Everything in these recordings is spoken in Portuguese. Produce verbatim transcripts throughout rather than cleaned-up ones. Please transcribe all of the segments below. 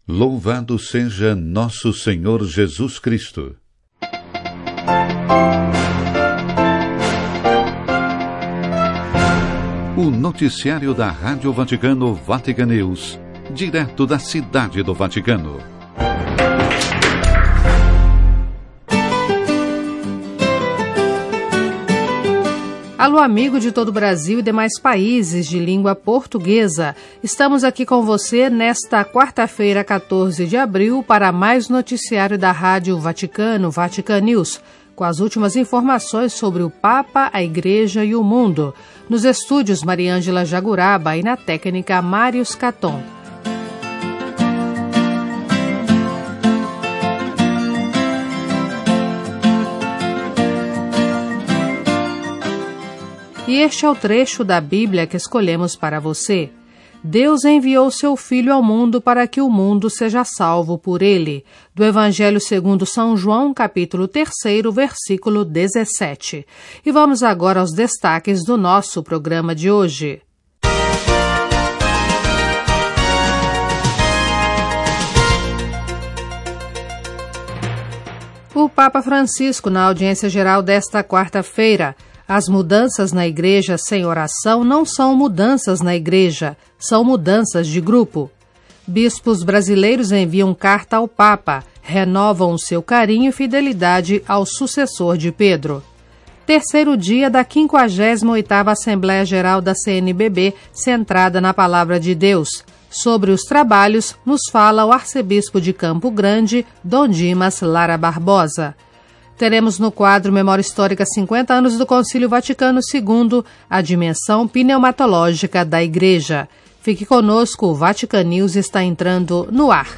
Louvado seja nosso Senhor Jesus Cristo. O noticiário da Rádio Vaticano Vatican News, direto da Cidade do Vaticano. Alô, amigo de todo o Brasil e demais países de língua portuguesa. Estamos aqui com você nesta quarta-feira, quatorze de abril, para mais noticiário da Rádio Vaticano, Vatican News, com as últimas informações sobre o Papa, a Igreja e o mundo. Nos estúdios, Mariângela Jaguraba e na técnica, Mários Caton. E este é o trecho da Bíblia que escolhemos para você. Deus enviou seu Filho ao mundo para que o mundo seja salvo por ele. Do Evangelho segundo São João, capítulo três, versículo dezessete. E vamos agora aos destaques do nosso programa de hoje. O Papa Francisco, na audiência geral desta quarta-feira, as mudanças na igreja sem oração não são mudanças na igreja, são mudanças de grupo. Bispos brasileiros enviam carta ao Papa, renovam o seu carinho e fidelidade ao sucessor de Pedro. Terceiro dia da quinquagésima oitava Assembleia Geral da C N B B, centrada na Palavra de Deus. Sobre os trabalhos, nos fala o arcebispo de Campo Grande, Dom Dimas Lara Barbosa. Teremos no quadro Memória Histórica cinquenta anos do Concílio Vaticano segundo, a dimensão pneumatológica da Igreja. Fique conosco, o Vatican News está entrando no ar.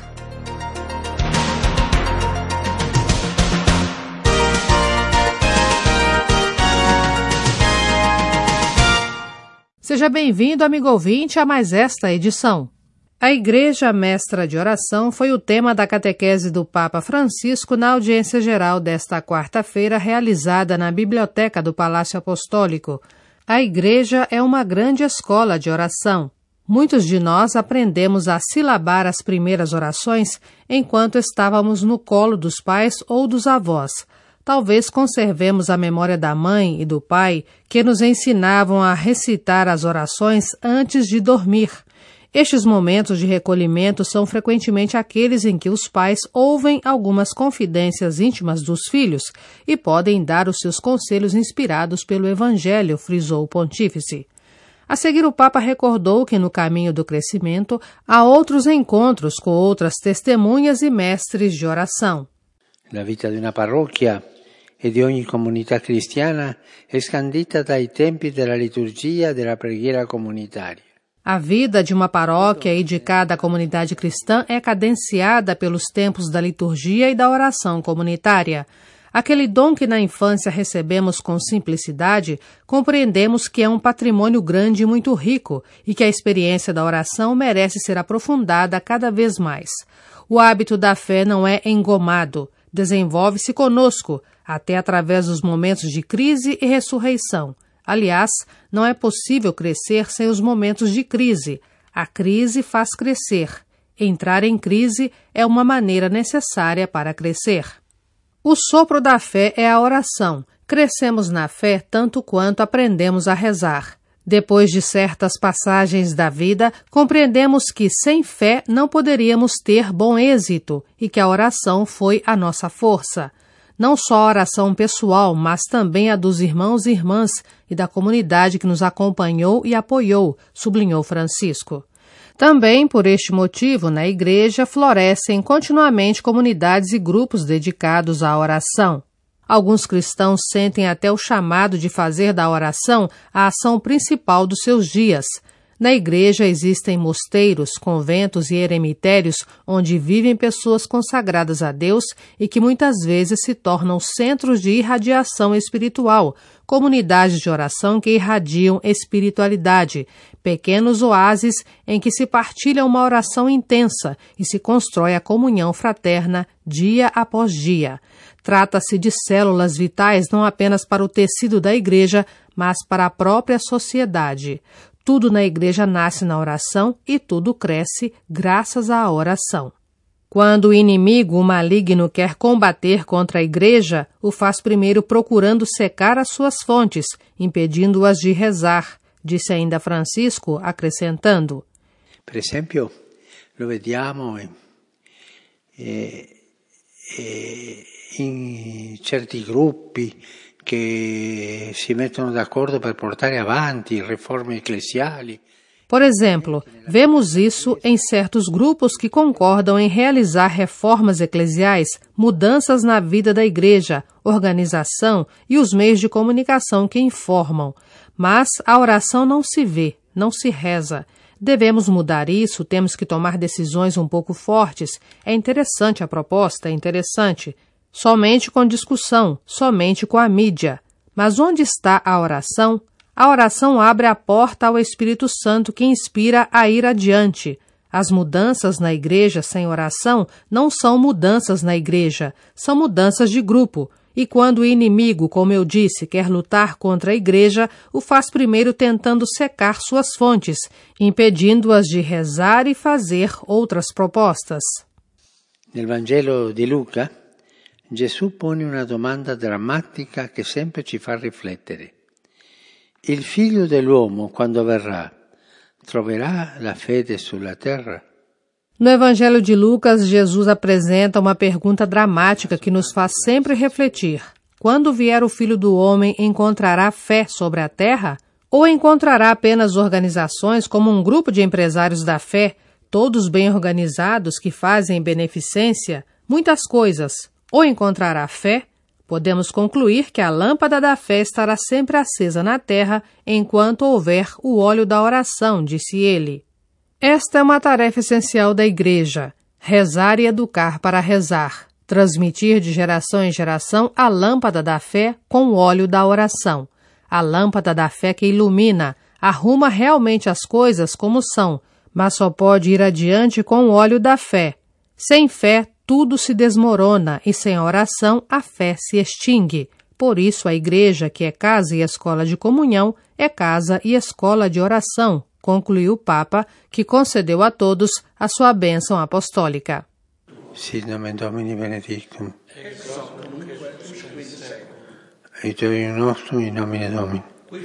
Seja bem-vindo, amigo ouvinte, a mais esta edição. A Igreja Mestra de Oração foi o tema da catequese do Papa Francisco na audiência geral desta quarta-feira, realizada na Biblioteca do Palácio Apostólico. A Igreja é uma grande escola de oração. Muitos de nós aprendemos a silabar as primeiras orações enquanto estávamos no colo dos pais ou dos avós. Talvez conservemos a memória da mãe e do pai que nos ensinavam a recitar as orações antes de dormir. Estes momentos de recolhimento são frequentemente aqueles em que os pais ouvem algumas confidências íntimas dos filhos e podem dar os seus conselhos inspirados pelo Evangelho, frisou o pontífice. A seguir, o Papa recordou que no caminho do crescimento há outros encontros com outras testemunhas e mestres de oração. La vita di una parrocchia e di ogni comunità cristiana è scandita dai tempi della liturgia e della preghiera comunitaria. A vida de uma paróquia e de cada comunidade cristã é cadenciada pelos tempos da liturgia e da oração comunitária. Aquele dom que na infância recebemos com simplicidade, compreendemos que é um patrimônio grande e muito rico e que a experiência da oração merece ser aprofundada cada vez mais. O hábito da fé não é engomado, desenvolve-se conosco, até através dos momentos de crise e ressurreição. Aliás, não é possível crescer sem os momentos de crise. A crise faz crescer. Entrar em crise é uma maneira necessária para crescer. O sopro da fé é a oração. Crescemos na fé tanto quanto aprendemos a rezar. Depois de certas passagens da vida, compreendemos que sem fé não poderíamos ter bom êxito e que a oração foi a nossa força. Não só a oração pessoal, mas também a dos irmãos e irmãs e da comunidade que nos acompanhou e apoiou, sublinhou Francisco. Também, por este motivo, na Igreja florescem continuamente comunidades e grupos dedicados à oração. Alguns cristãos sentem até o chamado de fazer da oração a ação principal dos seus dias. Na Igreja existem mosteiros, conventos e eremitérios onde vivem pessoas consagradas a Deus e que muitas vezes se tornam centros de irradiação espiritual, comunidades de oração que irradiam espiritualidade, pequenos oásis em que se partilha uma oração intensa e se constrói a comunhão fraterna dia após dia. Trata-se de células vitais não apenas para o tecido da Igreja, mas para a própria sociedade. Tudo na Igreja nasce na oração e tudo cresce graças à oração. Quando o inimigo, o maligno, quer combater contra a Igreja, o faz primeiro procurando secar as suas fontes, impedindo-as de rezar, disse ainda Francisco, acrescentando. Per esempio, lo vediamo eh, eh, in certi gruppi che si mettono d'accordo per portare avanti riforme eclesiali. Por exemplo, vemos isso em certos grupos que concordam em realizar reformas eclesiais, mudanças na vida da Igreja, organização e os meios de comunicação que informam. Mas a oração não se vê, não se reza. Devemos mudar isso, temos que tomar decisões um pouco fortes. É interessante a proposta, é interessante. Somente com discussão, somente com a mídia. Mas onde está a oração? A oração abre a porta ao Espírito Santo que inspira a ir adiante. As mudanças na igreja sem oração não são mudanças na igreja, são mudanças de grupo. E quando o inimigo, como eu disse, quer lutar contra a igreja, o faz primeiro tentando secar suas fontes, impedindo-as de rezar e fazer outras propostas. No Vangelo di Luca, Gesù pone una domanda drammatica che sempre ci fa riflettere. Il figlio dell'uomo, quando verrà, troverà la fede sulla terra? No Evangelho de Lucas, Jesus apresenta uma pergunta dramática que nos faz sempre refletir. Quando vier o Filho do Homem, encontrará fé sobre a terra? Ou encontrará apenas organizações como um grupo de empresários da fé, todos bem organizados que fazem beneficência? Muitas coisas. Ou encontrará fé? Podemos concluir que a lâmpada da fé estará sempre acesa na terra enquanto houver o óleo da oração, disse ele. Esta é uma tarefa essencial da Igreja, rezar e educar para rezar, transmitir de geração em geração a lâmpada da fé com o óleo da oração, a lâmpada da fé que ilumina, arruma realmente as coisas como são, mas só pode ir adiante com o óleo da fé. Sem fé, tudo se desmorona e sem a oração a fé se extingue. Por isso a igreja, que é casa e escola de comunhão, é casa e escola de oração, concluiu o Papa, que concedeu a todos a sua bênção apostólica. Sit nomen Domini benedictum. Aiuterium nostrum in nomine Domini.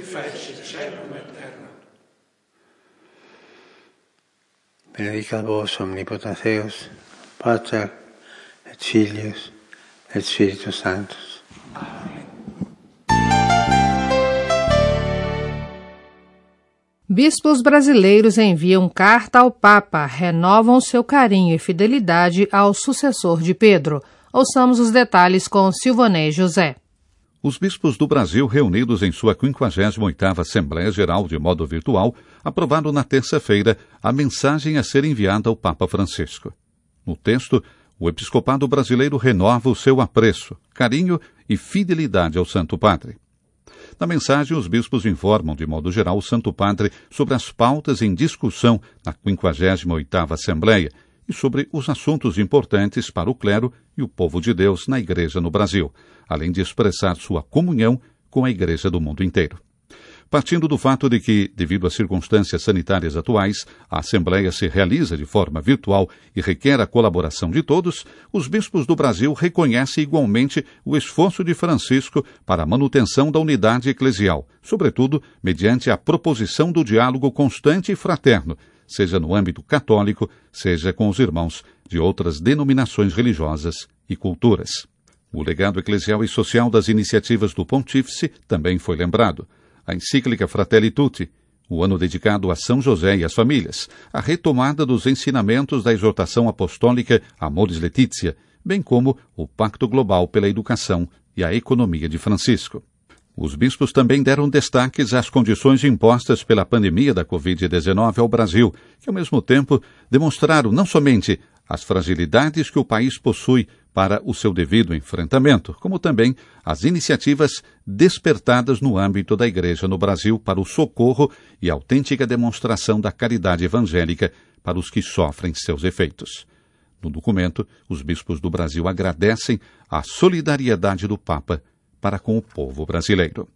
Benedicat vos omnipotens Deus, Pater et Filius et Spiritus Sanctus. Bispos brasileiros enviam carta ao Papa, renovam seu carinho e fidelidade ao sucessor de Pedro. Ouçamos os detalhes com Silvanei José. Os bispos do Brasil, reunidos em sua quinquagésima oitava Assembleia Geral de modo virtual, aprovaram na terça-feira a mensagem a ser enviada ao Papa Francisco. No texto, o episcopado brasileiro renova o seu apreço, carinho e fidelidade ao Santo Padre. Na mensagem, os bispos informam, de modo geral, o Santo Padre sobre as pautas em discussão na quinquagésima oitava Assembleia e sobre os assuntos importantes para o clero e o povo de Deus na Igreja no Brasil, além de expressar sua comunhão com a Igreja do mundo inteiro. Partindo do fato de que, devido às circunstâncias sanitárias atuais, a Assembleia se realiza de forma virtual e requer a colaboração de todos, os bispos do Brasil reconhecem igualmente o esforço de Francisco para a manutenção da unidade eclesial, sobretudo mediante a proposição do diálogo constante e fraterno, seja no âmbito católico, seja com os irmãos de outras denominações religiosas e culturas. O legado eclesial e social das iniciativas do Pontífice também foi lembrado. A encíclica Fratelli Tutti, o ano dedicado a São José e às famílias, a retomada dos ensinamentos da exortação apostólica Amoris Laetitia, bem como o Pacto Global pela Educação e a Economia de Francisco. Os bispos também deram destaques às condições impostas pela pandemia da covid dezenove ao Brasil, que ao mesmo tempo demonstraram não somente as fragilidades que o país possui para o seu devido enfrentamento, como também as iniciativas despertadas no âmbito da Igreja no Brasil para o socorro e autêntica demonstração da caridade evangélica para os que sofrem seus efeitos. No documento, os bispos do Brasil agradecem a solidariedade do Papa para com o povo brasileiro.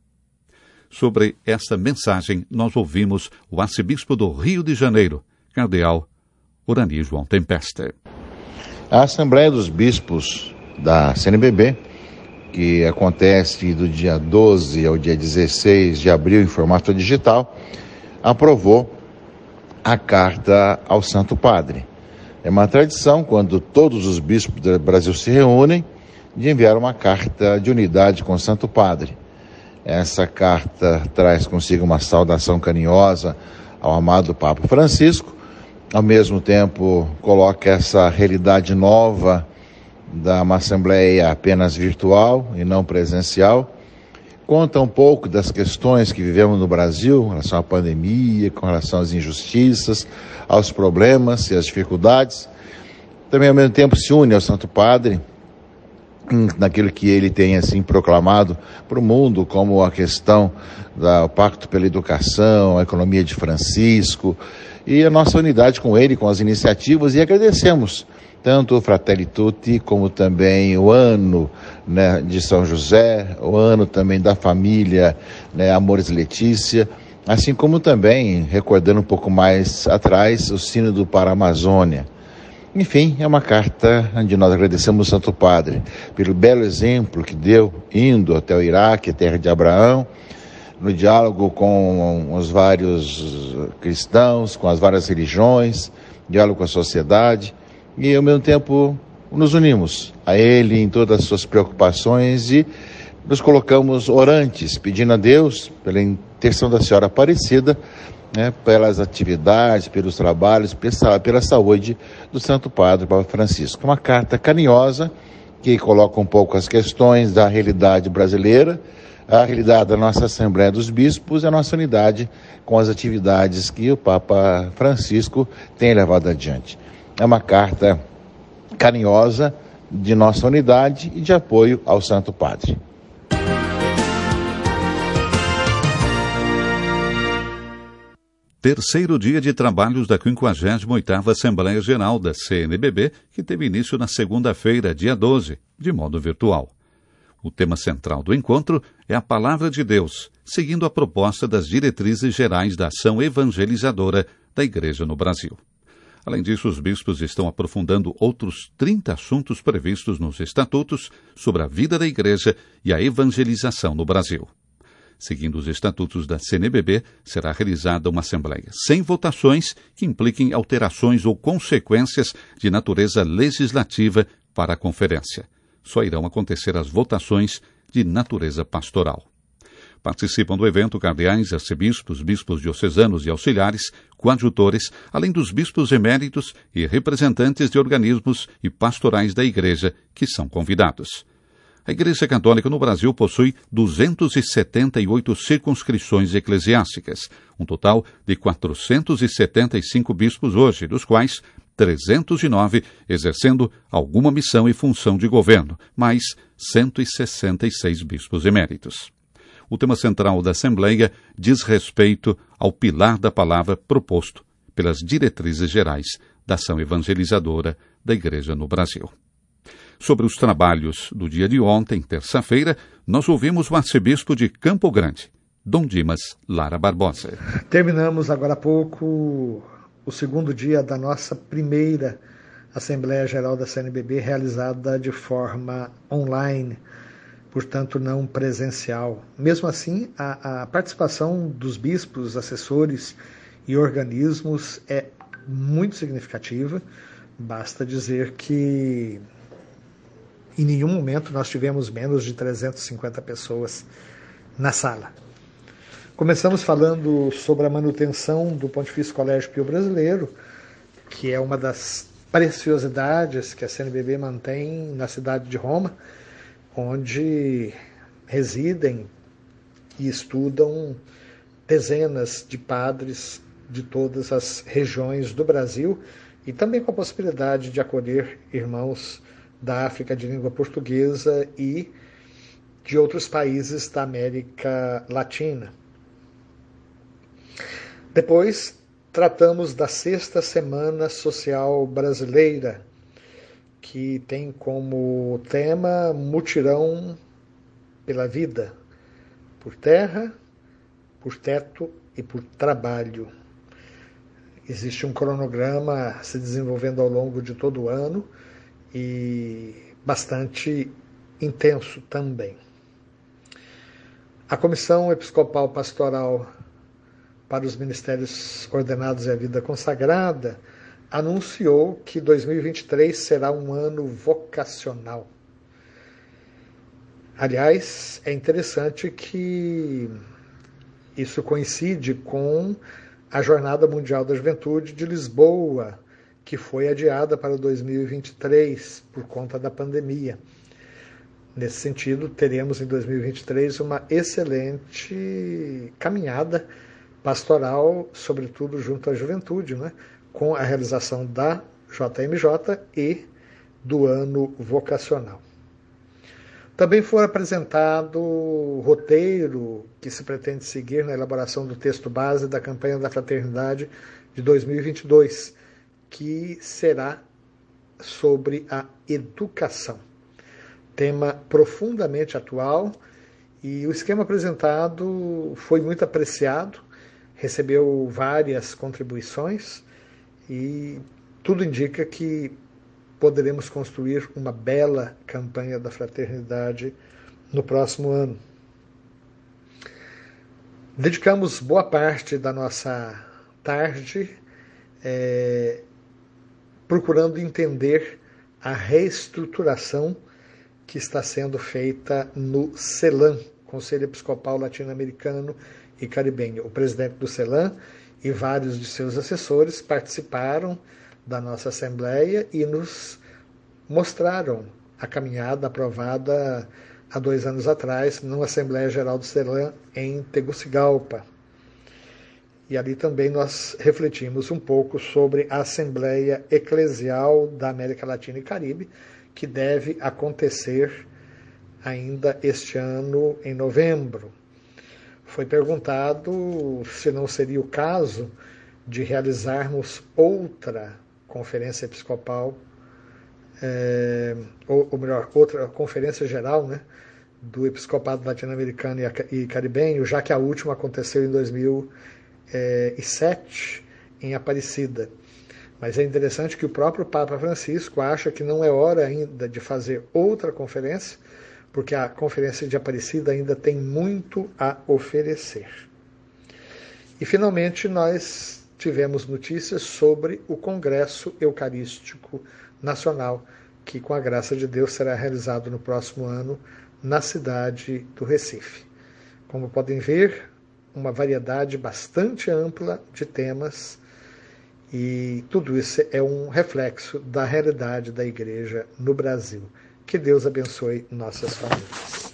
Sobre esta mensagem, nós ouvimos o arcebispo do Rio de Janeiro, cardeal Orani João Tempesta. A Assembleia dos Bispos da C N B B, que acontece do dia doze ao dia dezesseis de abril em formato digital, aprovou a carta ao Santo Padre. É uma tradição, quando todos os bispos do Brasil se reúnem, de enviar uma carta de unidade com o Santo Padre. Essa carta traz consigo uma saudação carinhosa ao amado Papa Francisco, ao mesmo tempo coloca essa realidade nova da uma assembleia apenas virtual e não presencial, conta um pouco das questões que vivemos no Brasil, em relação à pandemia, com relação às injustiças, aos problemas e às dificuldades. Também, ao mesmo tempo, se une ao Santo Padre, naquilo que ele tem assim proclamado para o mundo, como a questão do Pacto pela Educação, a economia de Francisco, e a nossa unidade com ele, com as iniciativas, e agradecemos tanto o Fratelli Tutti, como também o ano, né, de São José, o ano também da família, né, Amores Letícia, assim como também, recordando um pouco mais atrás, o Sínodo para a Amazônia. Enfim, é uma carta onde nós agradecemos o Santo Padre pelo belo exemplo que deu, indo até o Iraque, a terra de Abraão, no diálogo com os vários cristãos, com as várias religiões, diálogo com a sociedade, e ao mesmo tempo nos unimos a ele em todas as suas preocupações e nos colocamos orantes, pedindo a Deus, pela intercessão da Senhora Aparecida, né, pelas atividades, pelos trabalhos, pela saúde do Santo Padre Papa Francisco. Uma carta carinhosa que coloca um pouco as questões da realidade brasileira, a realidade da nossa Assembleia dos Bispos e a nossa unidade com as atividades que o Papa Francisco tem levado adiante. É uma carta carinhosa de nossa unidade e de apoio ao Santo Padre. Terceiro dia de trabalhos da quinquagésima oitava Assembleia Geral da C N B B, que teve início na segunda-feira, dia doze, de modo virtual. O tema central do encontro é a Palavra de Deus, seguindo a proposta das diretrizes gerais da ação evangelizadora da Igreja no Brasil. Além disso, os bispos estão aprofundando outros trinta assuntos previstos nos estatutos sobre a vida da Igreja e a evangelização no Brasil. Seguindo os estatutos da C N B B, será realizada uma assembleia sem votações que impliquem alterações ou consequências de natureza legislativa para a conferência. Só irão acontecer as votações de natureza pastoral. Participam do evento cardeais, arcebispos, bispos diocesanos e auxiliares, coadjutores, além dos bispos eméritos e representantes de organismos e pastorais da Igreja, que são convidados. A Igreja Católica no Brasil possui duzentas e setenta e oito circunscrições eclesiásticas, um total de quatrocentos e setenta e cinco bispos hoje, dos quais trezentos e nove exercendo alguma missão e função de governo, mais cento e sessenta e seis bispos eméritos. O tema central da Assembleia diz respeito ao pilar da palavra proposto pelas diretrizes gerais da ação evangelizadora da Igreja no Brasil. Sobre os trabalhos do dia de ontem, terça-feira, nós ouvimos o arcebispo de Campo Grande, Dom Dimas Lara Barbosa. Terminamos agora há pouco o segundo dia da nossa primeira Assembleia Geral da C N B B, realizada de forma online, portanto não presencial. Mesmo assim, a, a participação dos bispos, assessores e organismos é muito significativa. Basta dizer que em nenhum momento nós tivemos menos de trezentas e cinquenta pessoas na sala. Começamos falando sobre a manutenção do Pontifício Colégio Pio Brasileiro, que é uma das preciosidades que a C N B B mantém na cidade de Roma, onde residem e estudam dezenas de padres de todas as regiões do Brasil e também com a possibilidade de acolher irmãos da África de língua portuguesa e de outros países da América Latina. Depois, tratamos da Sexta Semana Social Brasileira, que tem como tema Mutirão pela Vida, por terra, por teto e por trabalho. Existe um cronograma se desenvolvendo ao longo de todo o ano e bastante intenso também. A Comissão Episcopal Pastoral para os Ministérios Ordenados e a Vida Consagrada anunciou que dois mil e vinte e três será um ano vocacional. Aliás, é interessante que isso coincide com a Jornada Mundial da Juventude de Lisboa, que foi adiada para dois mil e vinte e três por conta da pandemia. Nesse sentido, teremos em dois mil e vinte e três uma excelente caminhada pastoral, sobretudo junto à juventude, né? Com a realização da J M J e do ano vocacional. Também foi apresentado o roteiro que se pretende seguir na elaboração do texto base da campanha da Fraternidade de dois mil e vinte e dois, que será sobre a educação. Tema profundamente atual, e o esquema apresentado foi muito apreciado, recebeu várias contribuições e tudo indica que poderemos construir uma bela campanha da fraternidade no próximo ano. Dedicamos boa parte da nossa tarde é, procurando entender a reestruturação que está sendo feita no CELAM, Conselho Episcopal Latino-Americano e Caribenho. O presidente do CELAM e vários de seus assessores participaram da nossa Assembleia e nos mostraram a caminhada aprovada há dois anos atrás na Assembleia Geral do CELAM em Tegucigalpa. E ali também nós refletimos um pouco sobre a Assembleia Eclesial da América Latina e Caribe, que deve acontecer ainda este ano, em novembro. Foi perguntado se não seria o caso de realizarmos outra conferência episcopal, é, ou, ou melhor, outra conferência geral, né, do Episcopado Latino-Americano e Caribenho, já que a última aconteceu em dois mil e sete, em Aparecida. Mas é interessante que o próprio Papa Francisco acha que não é hora ainda de fazer outra conferência, porque a Conferência de Aparecida ainda tem muito a oferecer. E, finalmente, nós tivemos notícias sobre o Congresso Eucarístico Nacional, que, com a graça de Deus, será realizado no próximo ano na cidade do Recife. Como podem ver, uma variedade bastante ampla de temas, e tudo isso é um reflexo da realidade da Igreja no Brasil. Que Deus abençoe nossas famílias.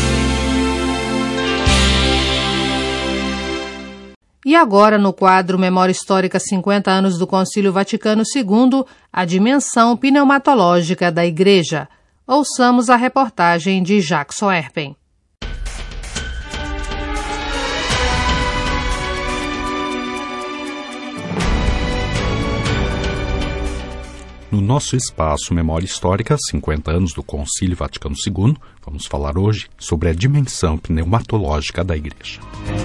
E agora, no quadro Memória Histórica cinquenta anos do Concílio Vaticano segundo, a dimensão pneumatológica da Igreja. Ouçamos a reportagem de Jackson Erpen. No nosso espaço Memória Histórica, cinquenta anos do Concílio Vaticano segundo, vamos falar hoje sobre a dimensão pneumatológica da Igreja.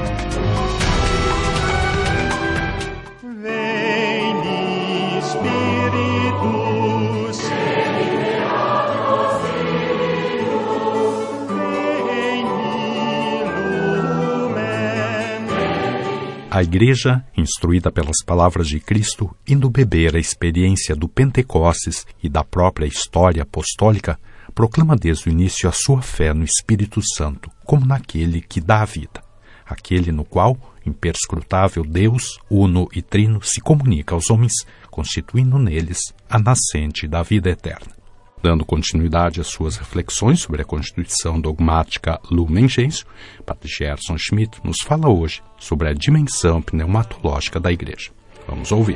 Veni, Spiritus, veni, lumen. A Igreja, instruída pelas palavras de Cristo, indo beber a experiência do Pentecostes e da própria história apostólica, proclama desde o início a sua fé no Espírito Santo, como naquele que dá a vida, aquele no qual, imperscrutável Deus, uno e trino, se comunica aos homens, constituindo neles a nascente da vida eterna. Dando continuidade às suas reflexões sobre a constituição dogmática Lumen Gentium, Padre Gerson Schmidt nos fala hoje sobre a dimensão pneumatológica da Igreja. Vamos ouvir.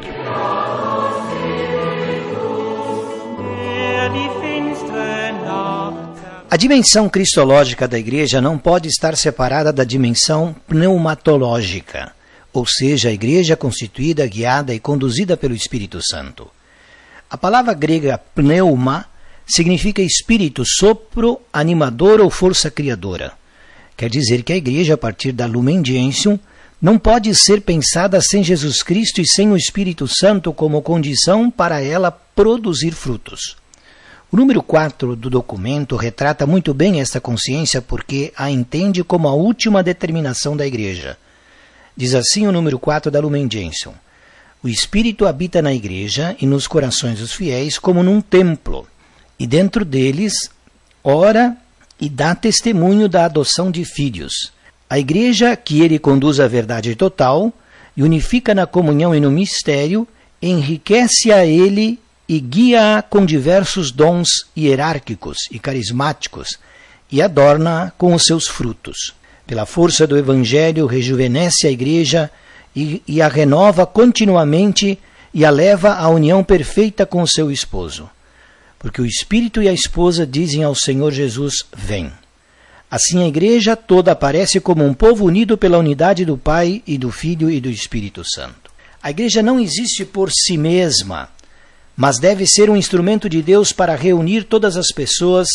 A dimensão cristológica da Igreja não pode estar separada da dimensão pneumatológica, ou seja, a Igreja constituída, guiada e conduzida pelo Espírito Santo. A palavra grega pneuma significa espírito, sopro, animador ou força criadora. Quer dizer que a Igreja, a partir da Lumen Gentium, não pode ser pensada sem Jesus Cristo e sem o Espírito Santo como condição para ela produzir frutos. O número quatro do documento retrata muito bem esta consciência porque a entende como a última determinação da Igreja. Diz assim o número quatro da Lumen Gentium: o Espírito habita na Igreja e nos corações dos fiéis como num templo, e dentro deles ora e dá testemunho da adoção de filhos. A Igreja, que ele conduz à verdade total, e unifica na comunhão e no mistério, enriquece a ele e guia-a com diversos dons hierárquicos e carismáticos, e adorna-a com os seus frutos. Pela força do Evangelho, rejuvenesce a Igreja e, e a renova continuamente e a leva à união perfeita com o seu esposo. Porque o Espírito e a esposa dizem ao Senhor Jesus: vem. Assim a Igreja toda aparece como um povo unido pela unidade do Pai e do Filho e do Espírito Santo. A Igreja não existe por si mesma, mas deve ser um instrumento de Deus para reunir todas as pessoas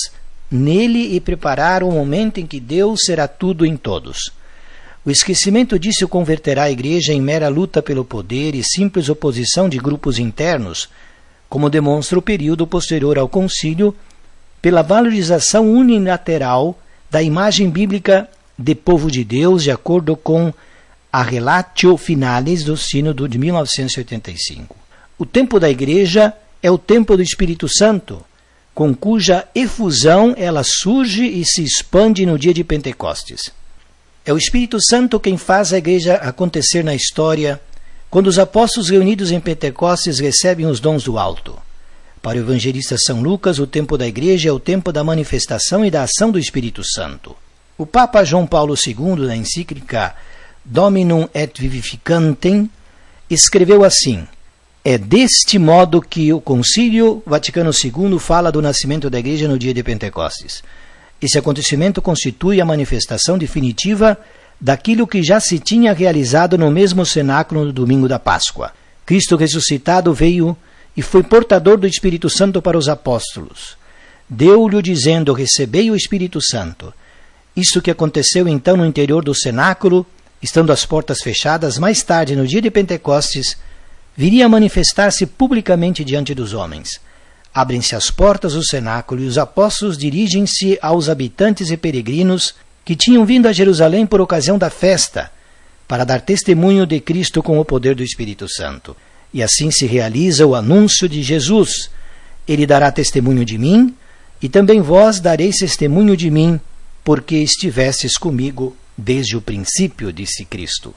nele e preparar o momento em que Deus será tudo em todos. O esquecimento disso converterá a Igreja em mera luta pelo poder e simples oposição de grupos internos, como demonstra o período posterior ao concílio, pela valorização unilateral da imagem bíblica de povo de Deus, de acordo com a Relatio Finalis do Sínodo de mil novecentos e oitenta e cinco. O tempo da Igreja é o tempo do Espírito Santo, com cuja efusão ela surge e se expande no dia de Pentecostes. É o Espírito Santo quem faz a Igreja acontecer na história, quando os apóstolos reunidos em Pentecostes recebem os dons do alto. Para o evangelista São Lucas, o tempo da Igreja é o tempo da manifestação e da ação do Espírito Santo. O Papa João Paulo segundo, na encíclica Dominum et Vivificantem, escreveu assim: é deste modo que o Concílio Vaticano segundo fala do nascimento da Igreja no dia de Pentecostes. Esse acontecimento constitui a manifestação definitiva daquilo que já se tinha realizado no mesmo cenáculo no domingo da Páscoa. Cristo ressuscitado veio e foi portador do Espírito Santo para os apóstolos. Deu-lhe dizendo: recebei o Espírito Santo. Isso que aconteceu então no interior do cenáculo, estando as portas fechadas, mais tarde, no dia de Pentecostes, viria a manifestar-se publicamente diante dos homens. Abrem-se as portas do cenáculo e os apóstolos dirigem-se aos habitantes e peregrinos que tinham vindo a Jerusalém por ocasião da festa, para dar testemunho de Cristo com o poder do Espírito Santo. E assim se realiza o anúncio de Jesus: ele dará testemunho de mim, e também vós dareis testemunho de mim, porque estivestes comigo desde o princípio, disse Cristo.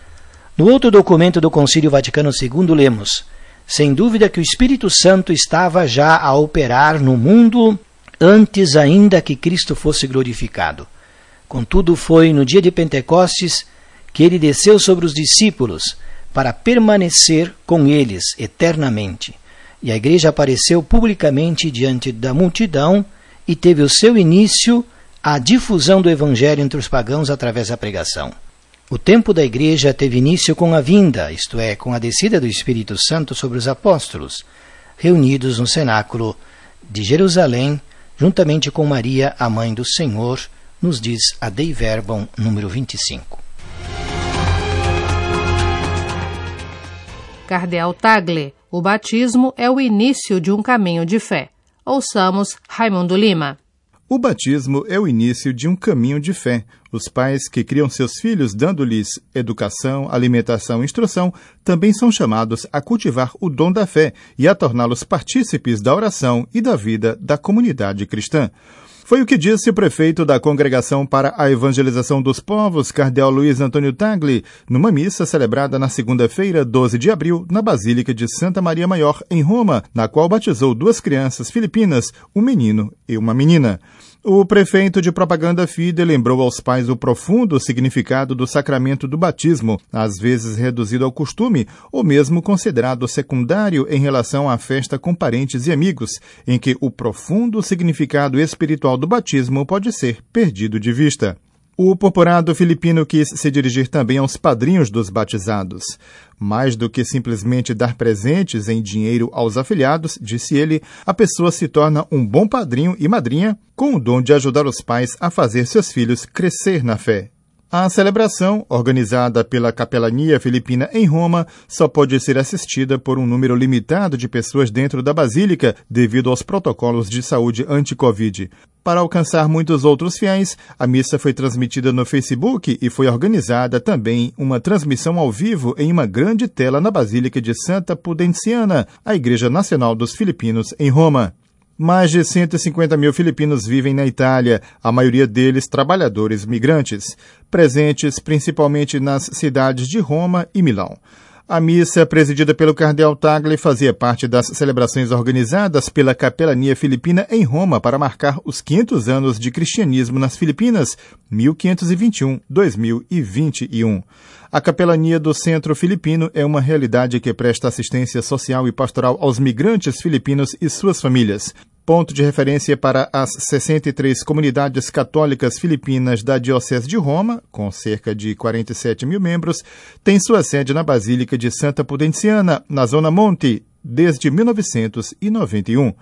No outro documento do Concílio Vaticano segundo lemos: sem dúvida que o Espírito Santo estava já a operar no mundo antes ainda que Cristo fosse glorificado. Contudo, foi no dia de Pentecostes que ele desceu sobre os discípulos para permanecer com eles eternamente. E a Igreja apareceu publicamente diante da multidão e teve o seu início a difusão do Evangelho entre os pagãos através da pregação. O tempo da Igreja teve início com a vinda, isto é, com a descida do Espírito Santo sobre os apóstolos, reunidos no cenáculo de Jerusalém, juntamente com Maria, a mãe do Senhor, nos diz a Dei Verbum número vinte e cinco. Cardeal Tagle: o batismo é o início de um caminho de fé. Ouçamos Raimundo Lima. O batismo é o início de um caminho de fé. Os pais que criam seus filhos dando-lhes educação, alimentação e instrução também são chamados a cultivar o dom da fé e a torná-los partícipes da oração e da vida da comunidade cristã. Foi o que disse o prefeito da Congregação para a Evangelização dos Povos, Cardeal Luiz Antônio Tagle, numa missa celebrada na segunda-feira, doze de abril, na Basílica de Santa Maria Maior, em Roma, na qual batizou duas crianças filipinas, um menino e uma menina. O prefeito de Propaganda Fide lembrou aos pais o profundo significado do sacramento do batismo, às vezes reduzido ao costume, ou mesmo considerado secundário em relação à festa com parentes e amigos, em que o profundo significado espiritual do batismo pode ser perdido de vista. O poporado filipino quis se dirigir também aos padrinhos dos batizados. Mais do que simplesmente dar presentes em dinheiro aos afilhados, disse ele, a pessoa se torna um bom padrinho e madrinha com o dom de ajudar os pais a fazer seus filhos crescer na fé. A celebração, organizada pela Capelania Filipina em Roma, só pode ser assistida por um número limitado de pessoas dentro da Basílica, devido aos protocolos de saúde anti-Covid. Para alcançar muitos outros fiéis, a missa foi transmitida no Facebook e foi organizada também uma transmissão ao vivo em uma grande tela na Basílica de Santa Pudenciana, a Igreja Nacional dos Filipinos em Roma. Mais de cento e cinquenta mil filipinos vivem na Itália, a maioria deles trabalhadores migrantes, presentes principalmente nas cidades de Roma e Milão. A missa, presidida pelo cardeal Tagle, fazia parte das celebrações organizadas pela Capelania Filipina em Roma para marcar os quinhentos anos de cristianismo nas Filipinas, mil quinhentos e vinte e um a dois mil e vinte e um. A Capelania do Centro Filipino é uma realidade que presta assistência social e pastoral aos migrantes filipinos e suas famílias. Ponto de referência para as sessenta e três comunidades católicas filipinas da Diocese de Roma, com cerca de quarenta e sete mil membros, tem sua sede na Basílica de Santa Pudenciana, na Zona Monte, desde mil novecentos e noventa e um.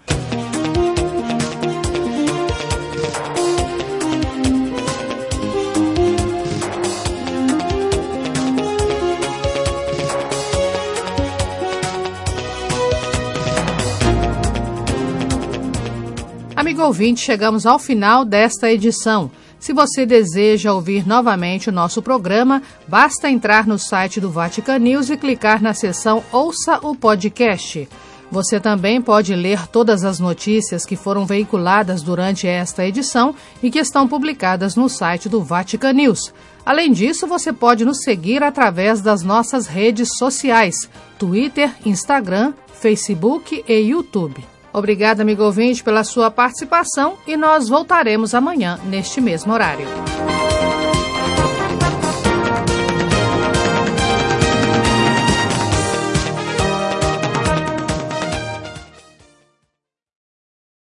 Amigo ouvinte, chegamos ao final desta edição. Se você deseja ouvir novamente o nosso programa, basta entrar no site do Vatican News e clicar na seção Ouça o Podcast. Você também pode ler todas as notícias que foram veiculadas durante esta edição e que estão publicadas no site do Vatican News. Além disso, você pode nos seguir através das nossas redes sociais, Twitter, Instagram, Facebook e YouTube. Obrigada, amigo ouvinte, pela sua participação e nós voltaremos amanhã neste mesmo horário.